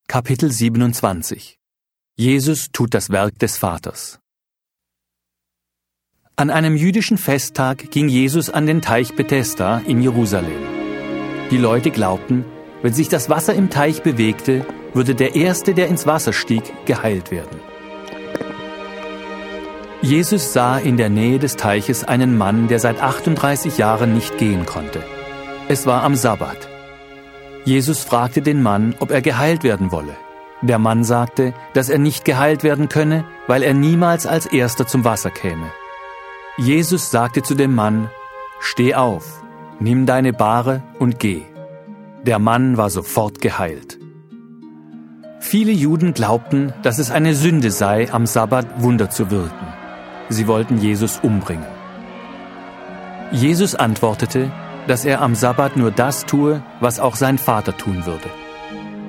Kapitel 27. Jesus tut das Werk des Vaters. An einem jüdischen Festtag ging Jesus an den Teich Bethesda in Jerusalem. Die Leute glaubten, wenn sich das Wasser im Teich bewegte, würde der Erste, der ins Wasser stieg, geheilt werden. Jesus sah in der Nähe des Teiches einen Mann, der seit 38 Jahren nicht gehen konnte. Es war am Sabbat. Jesus fragte den Mann, ob er geheilt werden wolle. Der Mann sagte, dass er nicht geheilt werden könne, weil er niemals als Erster zum Wasser käme. Jesus sagte zu dem Mann, »Steh auf, nimm deine Bahre und geh.« Der Mann war sofort geheilt. Viele Juden glaubten, dass es eine Sünde sei, am Sabbat Wunder zu wirken. Sie wollten Jesus umbringen. Jesus antwortete, dass er am Sabbat nur das tue, was auch sein Vater tun würde.